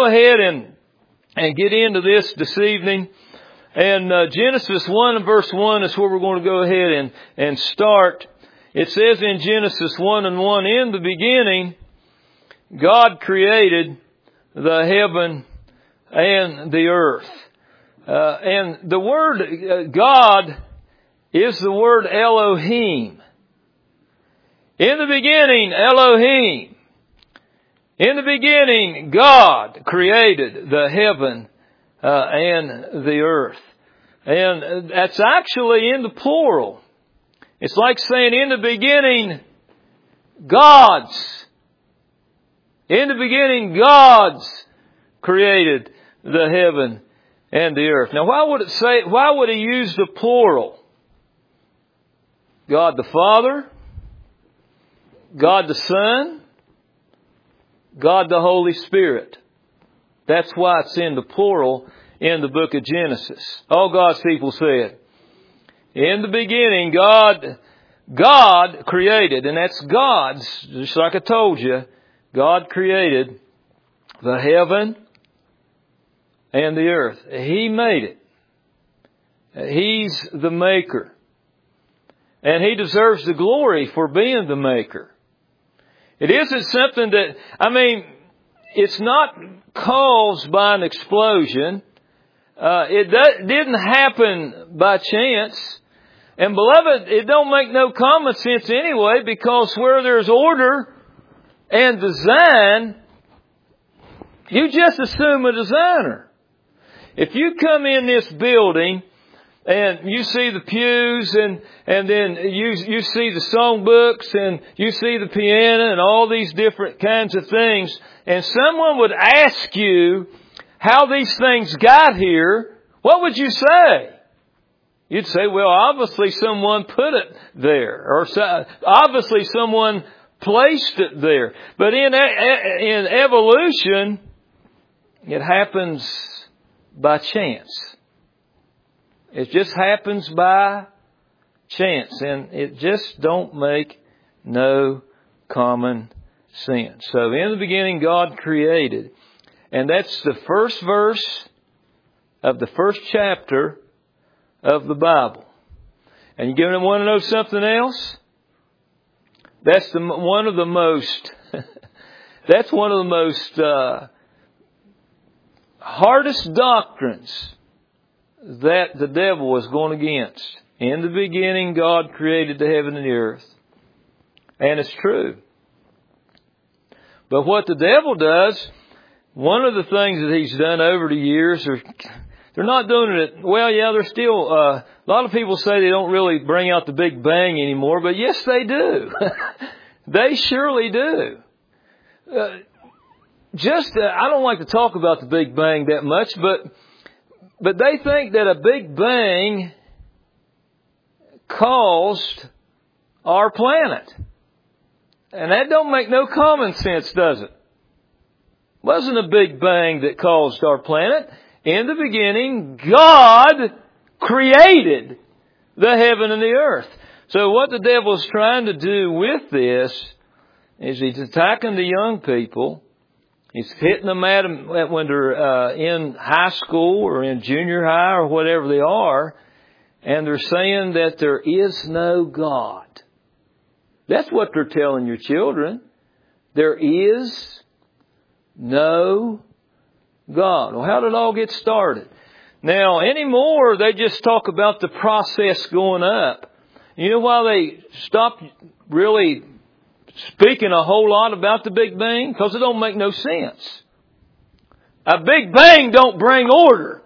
ahead and get into this evening. And Genesis 1 and verse 1 is where we're going to go ahead and start. It says in Genesis 1 and 1, in the beginning, God created the heaven and the earth. And the word God is the word Elohim. In the beginning, Elohim. In the beginning, God created the heaven and the earth. And that's actually in the plural. It's like saying in the beginning, God's. In the beginning, God's created the heaven and the earth. Now, why would he use the plural? God the Father, God the Son, God the Holy Spirit. That's why it's in the plural in the book of Genesis. All God's people said, in the beginning, God created, and that's God's, just like I told you, God created the heaven and the earth. He made it. He's the maker. And He deserves the glory for being the maker. It isn't something that, it's not caused by an explosion. It didn't happen by chance. And beloved, it don't make no common sense anyway, because where there's order and design, you just assume a designer. If you come in this building and you see the pews and then you see the songbooks and you see the piano and all these different kinds of things, and someone would ask you how these things got here, what would you say? You'd say, well, obviously someone put it there, or obviously someone placed it there. But in evolution, it happens by chance. It just happens by chance, and it just don't make no common sense. So in the beginning, God created. And that's the first verse of the first chapter of the Bible. And you want to know something else? That's one of the most hardest doctrines that the devil was going against. In the beginning, God created the heaven and the earth. And it's true. But what the devil does, one of the things that he's done over the years, they're not doing it, well, yeah, they're still, a lot of people say they don't really bring out the Big Bang anymore, but yes, they do. They surely do. I don't like to talk about the Big Bang that much, but they think that a Big Bang caused our planet. And that don't make no common sense, does it? It wasn't a Big Bang that caused our planet. In the beginning, God created the heaven and the earth. So what the devil's trying to do with this is he's attacking the young people. He's hitting them at them when they're in high school or in junior high or whatever they are. And they're saying that there is no God. That's what they're telling your children. There is no God. Well, how did it all get started? Now, anymore, they just talk about the process going up. You know why they stopped really speaking a whole lot about the Big Bang? Because it don't make no sense. A Big Bang don't bring order.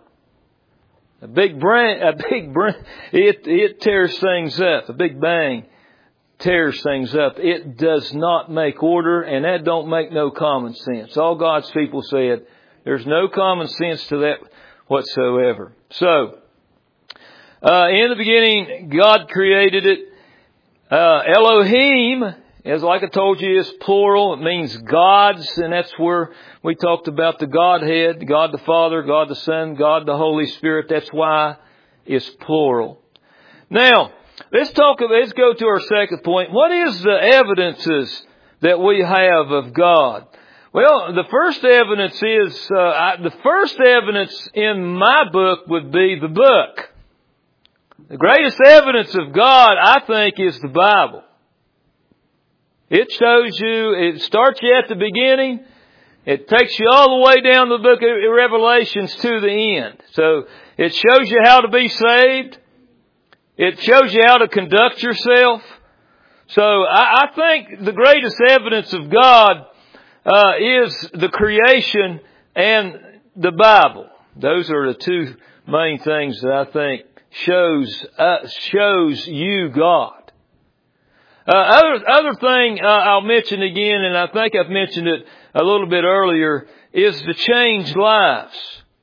It tears things up. A Big Bang tears things up. It does not make order, and that don't make no common sense. All God's people said, there's no common sense to that whatsoever. So, in the beginning, God created it. Elohim, as like I told you, is plural. It means gods, and that's where we talked about the Godhead, God the Father, God the Son, God the Holy Spirit. That's why it's plural. Now, let's go to our second point. What is the evidences that we have of God? Well, the first evidence is, the first evidence in my book would be the book. The greatest evidence of God, I think, is the Bible. It shows you, it starts you at the beginning, it takes you all the way down the book of Revelations to the end. So, it shows you how to be saved. It shows you how to conduct yourself. So, I think the greatest evidence of God is the creation and the Bible. Those are the two main things that I think shows you God. Other thing I'll mention again, and I think I've mentioned it a little bit earlier, is the changed lives.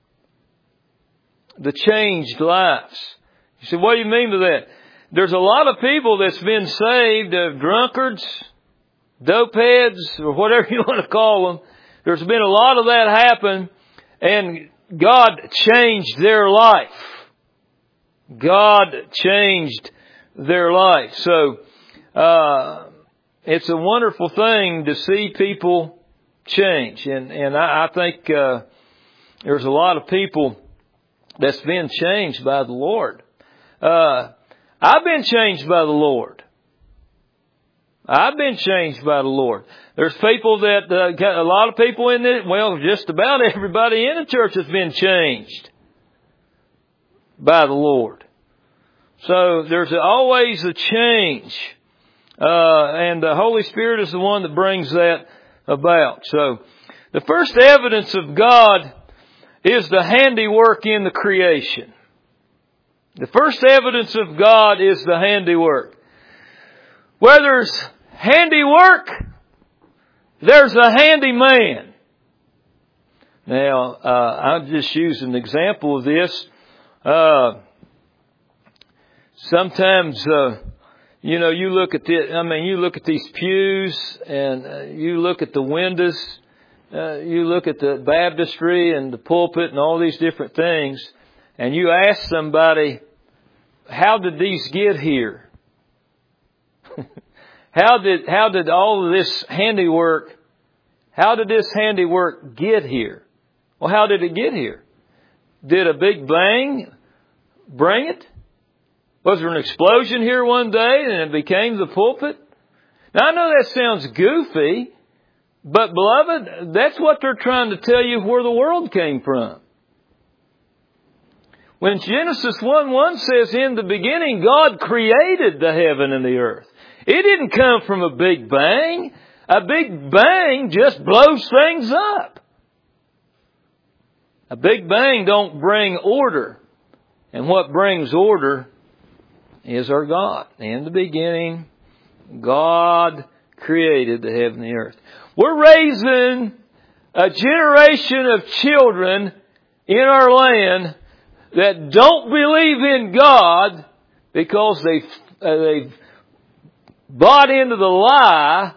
The changed lives. You say, what do you mean by that? There's a lot of people that's been saved, drunkards, dopeheads, or whatever you want to call them. There's been a lot of that happen, and God changed their life. God changed their life. So, it's a wonderful thing to see people change. And I think, there's a lot of people that's been changed by the Lord. I've been changed by the Lord. I've been changed by the Lord. There's people that, a lot of people in it, well, just about everybody in the church has been changed by the Lord. So there's always a change. And the Holy Spirit is the one that brings that about. So the first evidence of God is the handiwork in the creation. The first evidence of God is the handiwork. Where there's handiwork, there's a handyman. Now, I'll just use an example of this. Sometimes, you look at you look at these pews and you look at the windows, you look at the baptistry and the pulpit and all these different things, and you ask somebody, how did these get here? How did all of this handiwork, how did this handiwork get here? Well, how did it get here? Did a big bang bring it? Was there an explosion here one day and it became the pulpit? Now I know that sounds goofy, but beloved, that's what they're trying to tell you where the world came from. When Genesis 1:1 says, in the beginning God created the heaven and the earth. It didn't come from a big bang. A big bang just blows things up. A big bang don't bring order. And what brings order is our God. In the beginning, God created the heaven and the earth. We're raising a generation of children in our land that don't believe in God because they've bought into the lie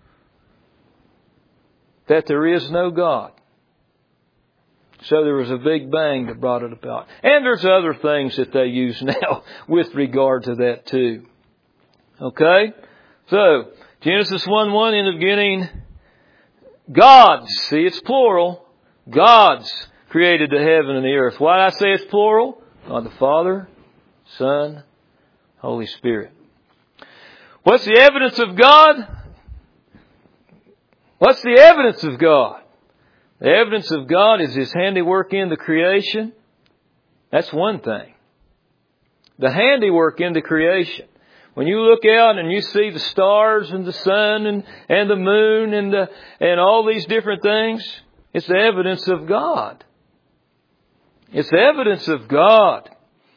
that there is no God. So there was a big bang that brought it about. And there's other things that they use now with regard to that too. Okay? So, Genesis 1:1, in the beginning, God's, see it's plural, God's created the heaven and the earth. Why did I say it's plural? God the Father, Son, Holy Spirit. What's the evidence of God? What's the evidence of God? The evidence of God is His handiwork in the creation. That's one thing. The handiwork in the creation. When you look out and you see the stars and the sun and the moon and all these different things, it's the evidence of God. It's the evidence of God.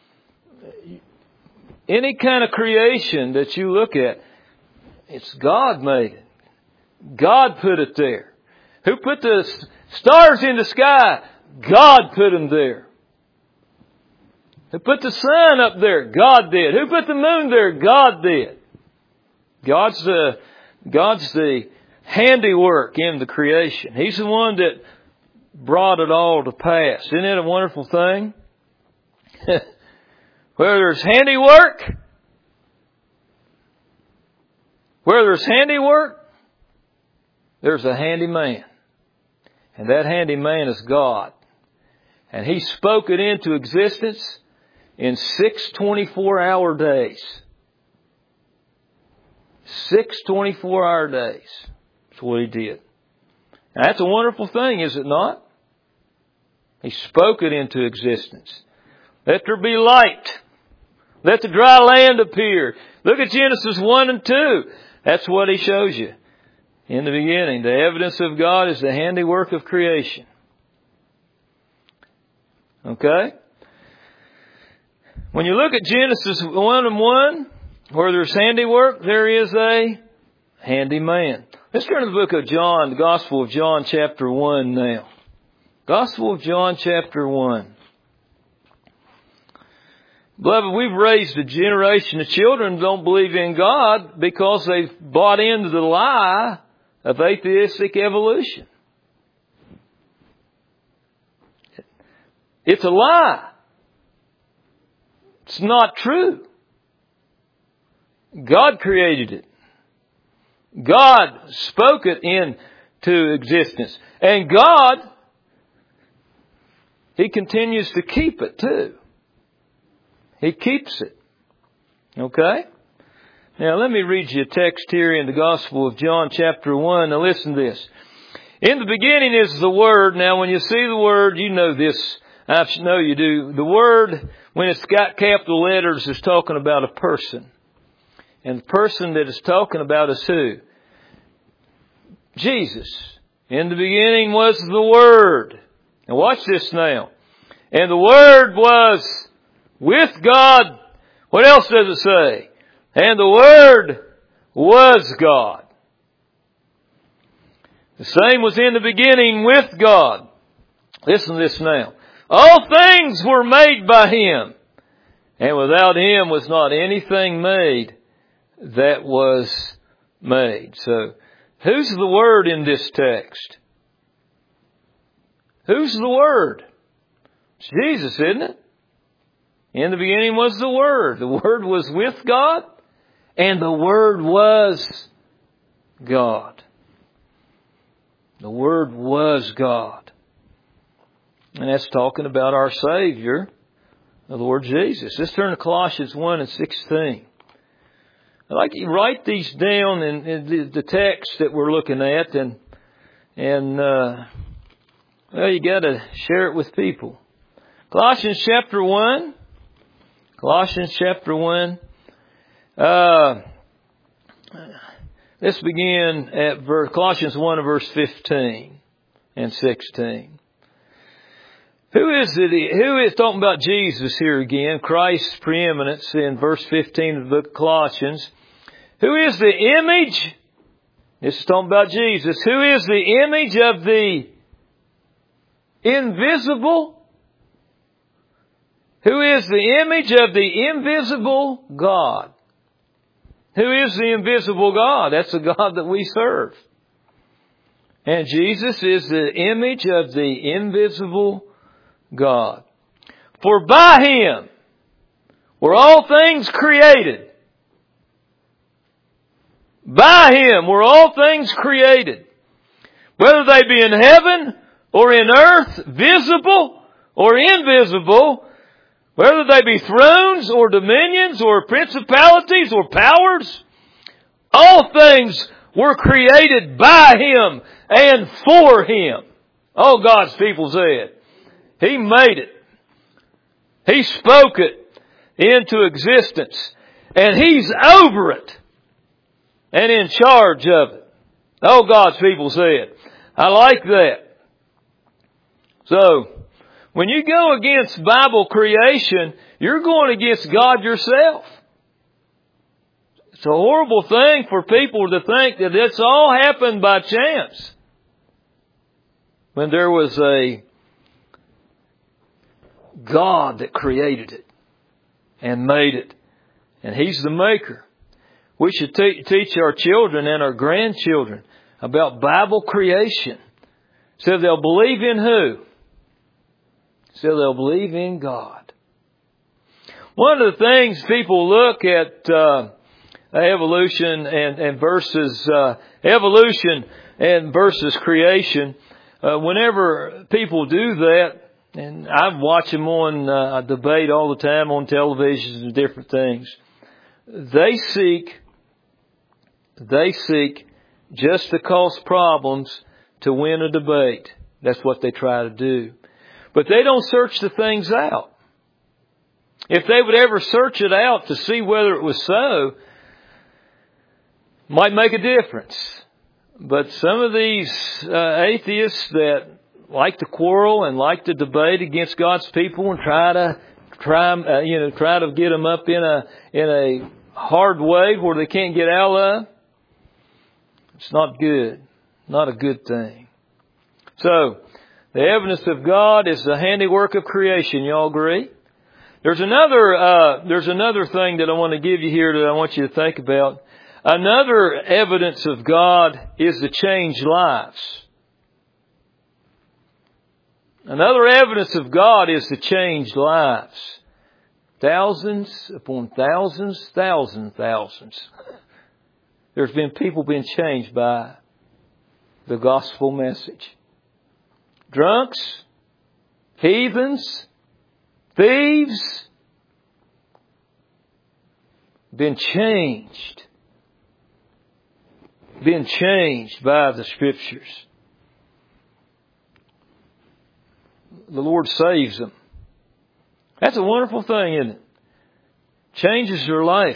Any kind of creation that you look at, it's God made it. God put it there. Who put the stars in the sky? God put them there. Who put the sun up there? God did. Who put the moon there? God did. God's the handiwork in the creation. He's the one that brought it all to pass. Isn't it a wonderful thing? Where there's handiwork, there's a handyman. And that handyman is God. And He spoke it into existence in 6 24-hour days. 6 24-hour days. That's what He did. Now, that's a wonderful thing, is it not? He spoke it into existence. Let there be light. Let the dry land appear. Look at Genesis 1 and 2. That's what He shows you. In the beginning, the evidence of God is the handiwork of creation. Okay? When you look at Genesis 1 and 1, where there's handiwork, there is a handyman. Let's turn to the book of John, the Gospel of John chapter 1 now. Gospel of John chapter 1. Beloved, we've raised a generation of children who don't believe in God because they've bought into the lie of atheistic evolution. It's a lie. It's not true. God created it. God spoke it into existence. And God, He continues to keep it too. He keeps it. Okay? Now let me read you a text here in the Gospel of John chapter 1. Now listen to this. In the beginning is the Word. Now when you see the Word, you know this. I know you do. The Word, when it's got capital letters, is talking about a person. And the person that it's talking about is who? Jesus. In the beginning was the Word. Now watch this now. And the Word was with God. What else does it say? And the Word was God. The same was in the beginning with God. Listen to this now. All things were made by Him. And without Him was not anything made that was made. So, who's the Word in this text? Who's the Word? It's Jesus, isn't it? In the beginning was the Word. The Word was with God, and the Word was God. The Word was God. And that's talking about our Savior, the Lord Jesus. Let's turn to Colossians 1 and 16. I'd like you to write these down in the text that we're looking at, and well, you got to share it with people. Colossians chapter 1. Colossians chapter 1. Let's begin at Colossians 1 and verse 15 and 16. Who is talking about Jesus here again? Christ's preeminence in verse 15 of the book of Colossians. Who is the image? This is talking about Jesus. Who is the image of the invisible? Who is the image of the invisible God? Who is the invisible God? That's the God that we serve. And Jesus is the image of the invisible God. For by Him were all things created. By Him were all things created. Whether they be in heaven or in earth, visible or invisible, whether they be thrones or dominions or principalities or powers, all things were created by Him and for Him. All God's people said. He made it. He spoke it into existence. And He's over it and in charge of it. All God's people said. I like that. So, when you go against Bible creation, you're going against God yourself. It's a horrible thing for people to think that it's all happened by chance. When there was a God that created it and made it. And He's the maker. We should teach our children and our grandchildren about Bible creation. So they'll believe in who? So they'll believe in God. One of the things people look at evolution and versus evolution and versus creation. whenever people do that, and I watch them on debate all the time on television and different things, they seek just to cause problems to win a debate. That's what they try to do. But they don't search the things out. If they would ever search it out to see whether it was so, might make a difference. But some of these atheists that like to quarrel and like to debate against God's people and try to get them up in a hard way where they can't get out of, it's not good. Not a good thing. So, the evidence of God is the handiwork of creation. You all agree? There's another thing that I want to give you here that I want you to think about. Another evidence of God is the changed lives. Another evidence of God is the changed lives. Thousands upon thousands. There's been people being changed by the gospel message. Drunks, heathens, thieves, been changed by the Scriptures. The Lord saves them. That's a wonderful thing, isn't it? Changes their life.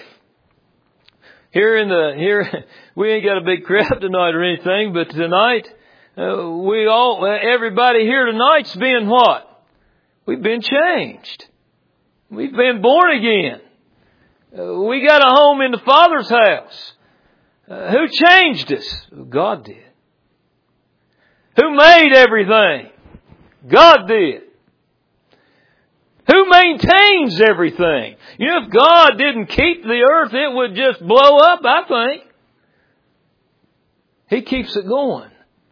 Here we ain't got a big crowd tonight or anything, but tonight everybody here tonight's been what? We've been changed. We've been born again. We got a home in the Father's house. Who changed us? God did. Who made everything? God did. Who maintains everything? You know, if God didn't keep the earth, it would just blow up, I think. He keeps it going.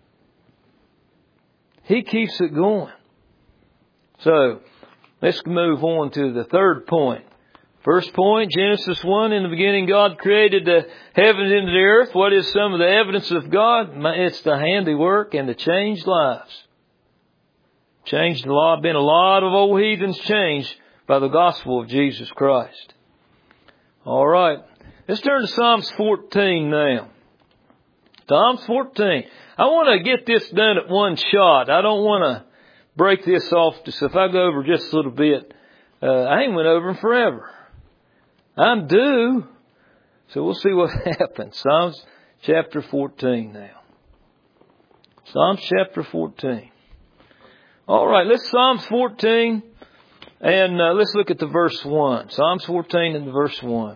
He keeps it going. So, let's move on to the third point. First point, Genesis 1, in the beginning God created the heavens and the earth. What is some of the evidence of God? It's the handiwork and the changed lives. Changed a lot, been a lot of old heathens changed by the gospel of Jesus Christ. Alright, let's turn to Psalms 14 now. Psalms 14. I want to get this done at one shot. I don't want to break this off. So if I go over just a little bit, I ain't went over them forever. I'm due. So we'll see what happens. Psalms chapter 14 now. Psalms chapter 14. All right, let's Psalms 14 and let's look at the verse 1. Psalms 14 and the verse 1.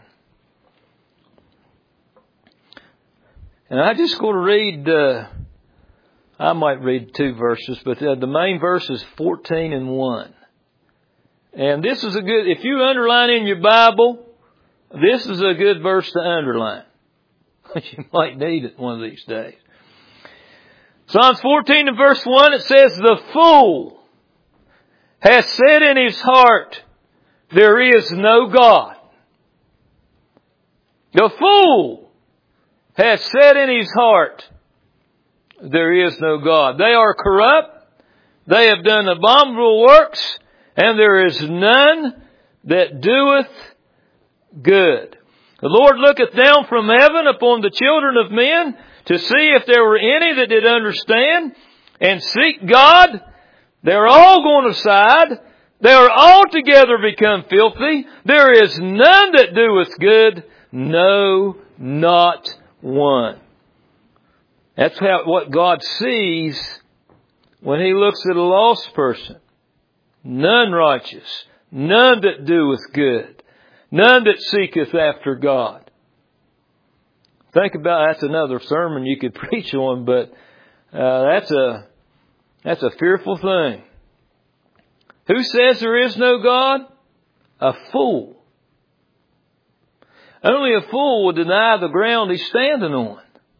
And I just going to read, I might read 2 verses, but the main verse is 14 and 1. And this is a good, if you underline in your Bible, this is a good verse to underline. You might need it one of these days. Psalms 14 and verse 1, it says, "The fool has said in his heart, there is no God." The fool has said in his heart, there is no God. They are corrupt. They have done abominable works, and there is none that doeth good. The Lord looketh down from heaven upon the children of men to see if there were any that did understand and seek God. They're all gone aside. They are altogether become filthy. There is none that doeth good. No, not one. That's what God sees when He looks at a lost person. None righteous. None that doeth good. None that seeketh after God. Think about, that's another sermon you could preach on, but that's a fearful thing. Who says there is no God? A fool. Only a fool would deny the ground he's standing on.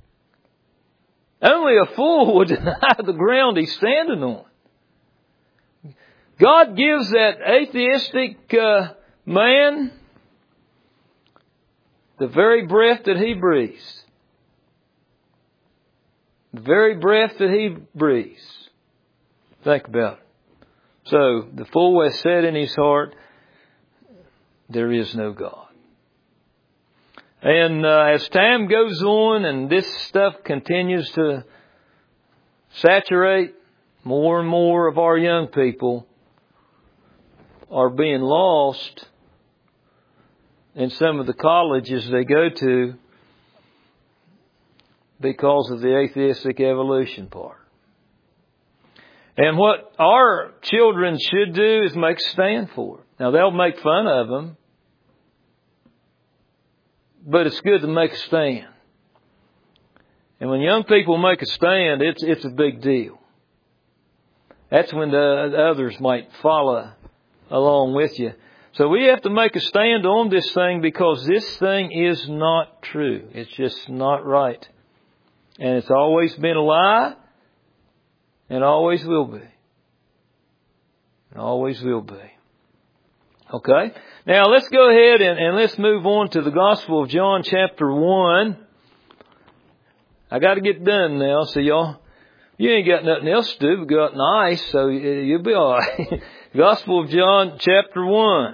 Only a fool would deny the ground he's standing on. God gives that atheistic man the very breath that he breathes. The very breath that he breathes. Think about it. So the fool has said in his heart, there is no God. And as time goes on and this stuff continues to saturate, more and more of our young people are being lost in some of the colleges they go to because of the atheistic evolution part. And what our children should do is make a stand for it. Now, they'll make fun of them, but it's good to make a stand. And when young people make a stand, it's a big deal. That's when the others might follow along with you. So we have to make a stand on this thing because this thing is not true. It's just not right. And it's always been a lie. And always will be. And always will be. Okay? Now let's go ahead and let's move on to the Gospel of John chapter 1. I got to get done now, so y'all, you ain't got nothing else to do but go out and ice, so you'll be alright. Gospel of John chapter 1.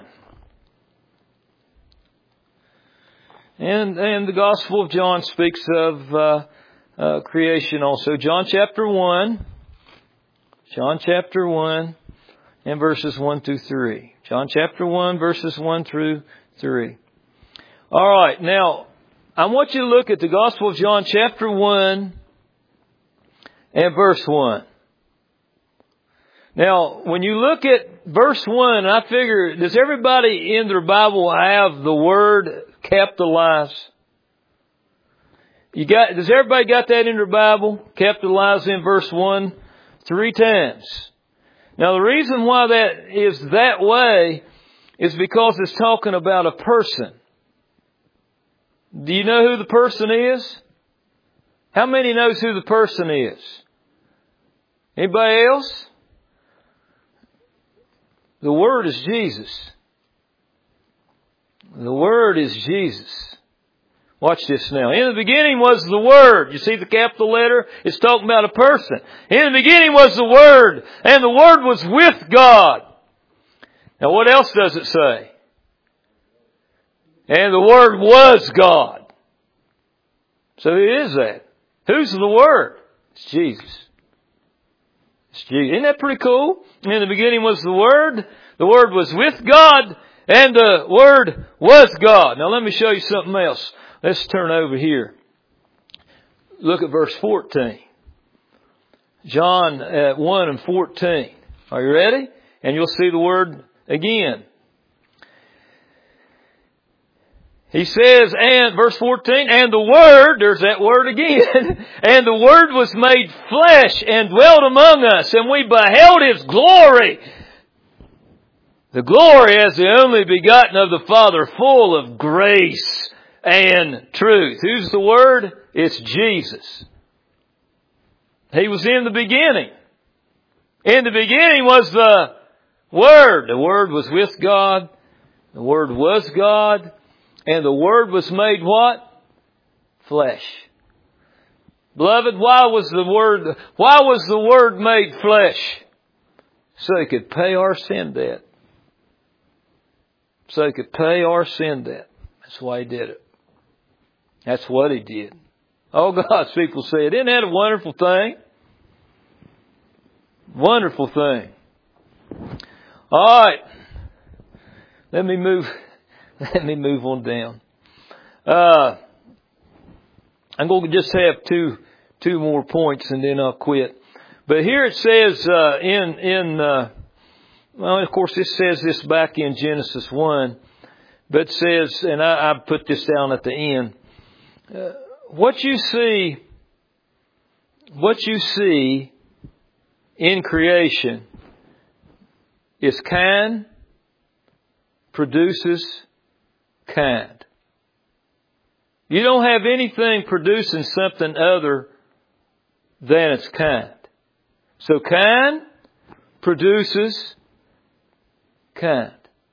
And the Gospel of John speaks of creation also. John chapter 1. John chapter 1 and verses 1 through 3. John chapter 1 verses 1 through 3. Alright, now I want you to look at the Gospel of John chapter 1 and verse 1. Now, when you look at verse 1, I figure, does everybody in their Bible have the word capitalized? Does everybody got that in their Bible? Capitalized in verse 1? 3 times. Now the reason why that is that way is because it's talking about a person. Do you know who the person is? How many knows who the person is? Anybody else? The Word is Jesus. The Word is Jesus. Watch this now. In the beginning was the Word. You see the capital letter? It's talking about a person. In the beginning was the Word, and the Word was with God. Now what else does it say? And the Word was God. So who is that? Who's the Word? It's Jesus. It's Jesus. Isn't that pretty cool? In the beginning was the Word was with God, and the Word was God. Now let me show you something else. Let's turn over here. Look at verse 14. John 1 and 14. Are you ready? And you'll see the word again. He says, and verse 14, and the Word, there's that word again, and the Word was made flesh and dwelt among us, and we beheld His glory. The glory as the only begotten of the Father, full of grace and truth. Who's the Word? It's Jesus. He was in the beginning. In the beginning was the Word. The Word was with God. The Word was God. And the Word was made what? Flesh. Beloved, why was the Word made flesh? So He could pay our sin debt. So He could pay our sin debt. That's why He did it. That's what He did. Oh, God's people say it. Isn't that a wonderful thing? Wonderful thing. All right. Let me move on down. I'm going to just have two more points and then I'll quit. But here it says well, of course, this says this back in Genesis 1, but it says, and I put this down at the end. What you see in creation is kind, produces kind. You don't have anything producing something other than its kind. So kind produces kind.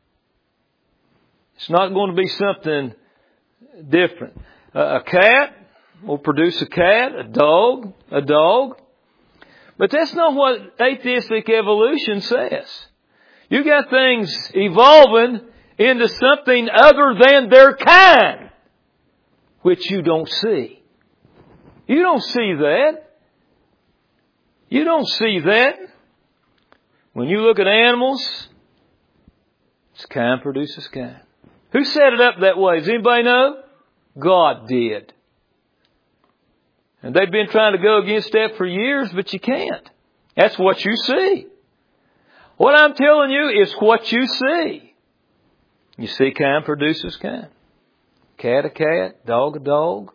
It's not going to be something different. A cat will produce a cat, a dog. But that's not what atheistic evolution says. You got things evolving into something other than their kind, which you don't see. You don't see that. You don't see that. When you look at animals, it's kind produces kind. Who set it up that way? Does anybody know? God did. And they've been trying to go against that for years, but you can't. That's what you see. What I'm telling you is what you see. You see kind produces kind. Cat a cat, dog a dog.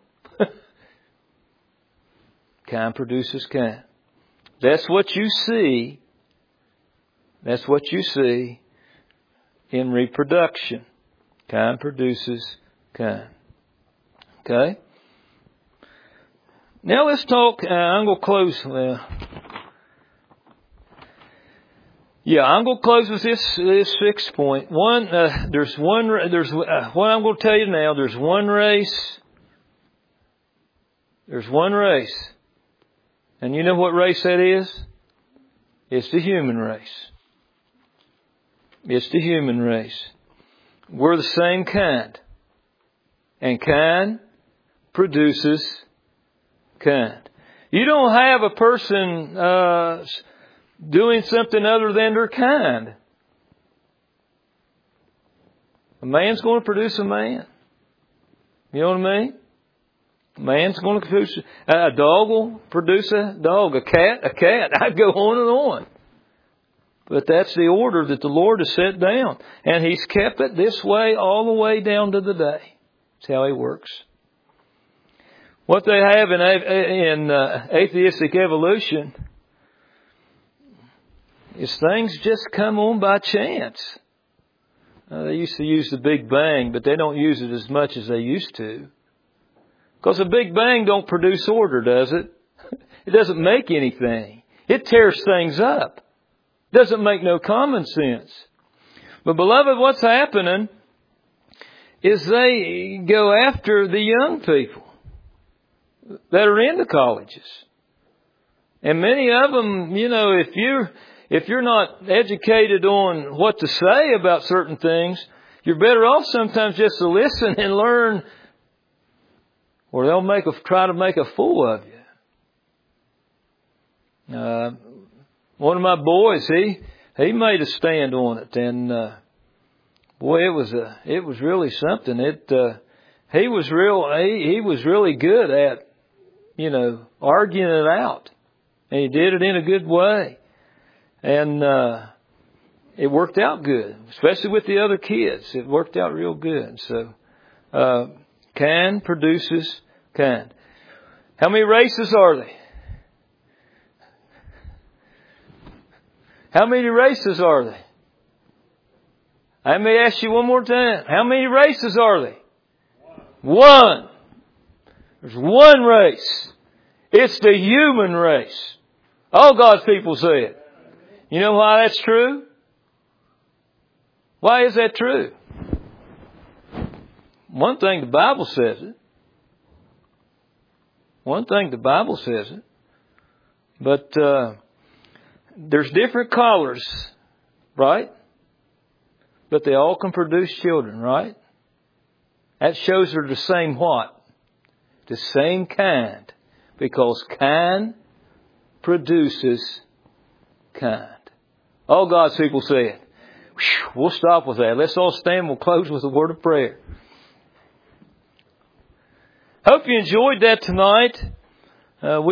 Kind produces kind. That's what you see. That's what you see in reproduction. Kind produces kind. Okay? Now let's talk, I'm going to close, I'm going to close with this sixth point. What I'm going to tell you now, there's one race. There's one race. And you know what race that is? It's the human race. It's the human race. We're the same kind. And kind produces kind. You don't have a person doing something other than their kind. A man's going to produce a man. You know what I mean? A man's going to produce a dog will produce a dog. A cat. I'd go on and on. But that's the order that the Lord has set down. And He's kept it this way all the way down to the day. That's how He works. What they have in atheistic evolution is things just come on by chance. They used to use the Big Bang, but they don't use it as much as they used to. Because the Big Bang don't produce order, does it? It doesn't make anything. It tears things up. It doesn't make no common sense. But beloved, what's happening is they go after the young people that are in the colleges. And many of them, you know, if you're not educated on what to say about certain things, you're better off sometimes just to listen and learn, or they'll try to make a fool of you. One of my boys, he made a stand on it, and boy, it was really something. He was really good at, you know, arguing it out, and he did it in a good way, and it worked out good, especially with the other kids. It worked out real good. So, kind produces kind. How many races are there? How many races are there? I may ask you one more time. How many races are there? One. There's one race. It's the human race. All God's people say it. You know why that's true? Why is that true? One thing, the Bible says it. One thing, the Bible says it. But there's different colors, right? But they all can produce children, right? That shows they're the same what? The same kind. Because kind produces kind. All God's people say it. We'll stop with that. Let's all stand. We'll close with a word of prayer. Hope you enjoyed that tonight.